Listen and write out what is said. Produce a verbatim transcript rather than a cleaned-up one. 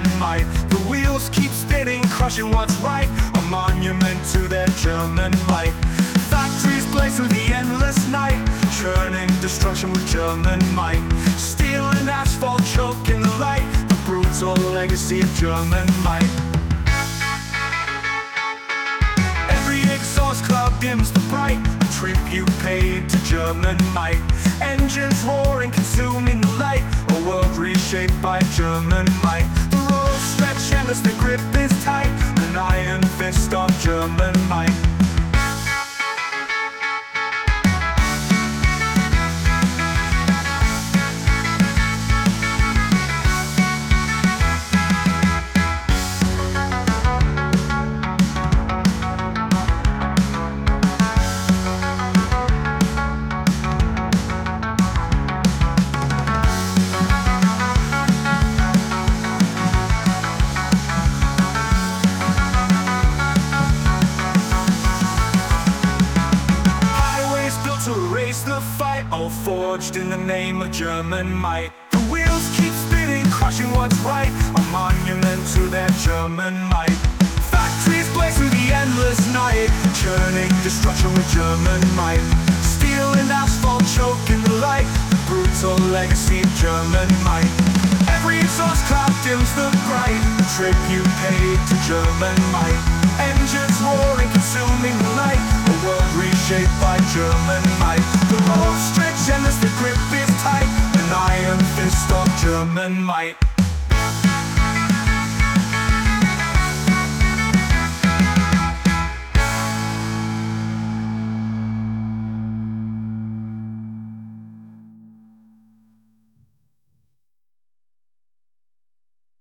German might. The wheels keep spinning, crushing what's right, a monument to their German might. Factories blaze through the endless night, churning destruction with German might. Steel and asphalt choke in the light, the brutal legacy of German might. Every exhaust cloud dims the bright, a tribute paid to German might. Engines roaring, consuming the light, a world reshaped by German might. The roads stretch endless, the grip is tight, an iron fist of German might. The fight, all forged in the name of German might. The wheels keep spinning, crushing what's right, a monument to their German might. Factories blaze through the endless night, churning destruction with German might. Steel and asphalt choke in the light, the brutal legacy of German might. Every exhaust cloud dims the bright, a tribute paid to German might. Engines roaring, consuming the light, a world reshaped by German might. The roads stretch endless, the grip is tight, an iron fist of German might.